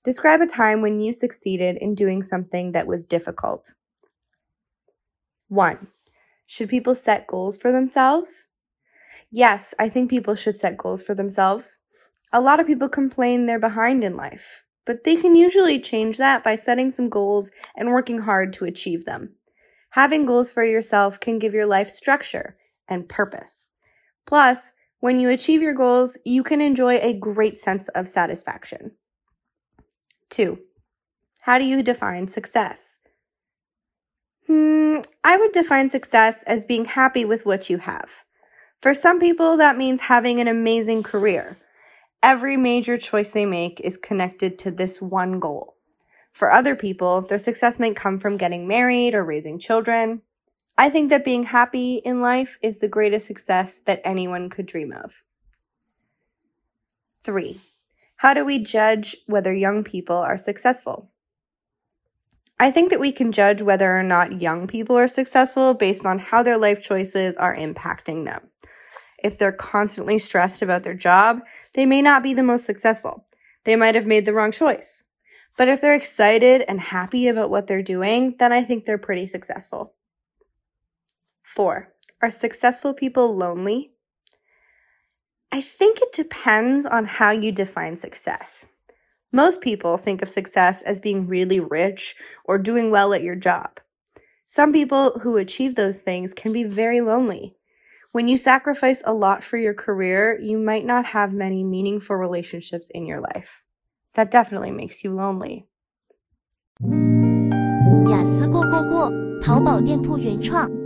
Describe a time when you succeeded in doing something that was difficult. 1. Should people set goals for themselves? Yes, I think people should set goals for themselves. A lot of people complain they're behind in life, but they can usually change that by setting some goals and working hard to achieve them. Having goals for yourself can give your life structure and purpose. Plus, when you achieve your goals, you can enjoy a great sense of satisfaction. 2. How do you define success? I would define success as being happy with what you have. For some people, that means having an amazing career. Every major choice they make is connected to this one goal. For other people, their success might come from getting married or raising children. I think that being happy in life is the greatest success that anyone could dream of. 3. How do we judge whether young people are successful? I think that we can judge whether or not young people are successful based on how their life choices are impacting them. If they're constantly stressed about their job, they may not be the most successful. They might have made the wrong choice. But if they're excited and happy about what they're doing, then I think they're pretty successful. 4. Are successful people lonely? I think it depends on how you define success. Most people think of success as being really rich or doing well at your job. Some people who achieve those things can be very lonely. When you sacrifice a lot for your career, you might not have many meaningful relationships in your life. That definitely makes you lonely. 雅思过，淘宝店铺原创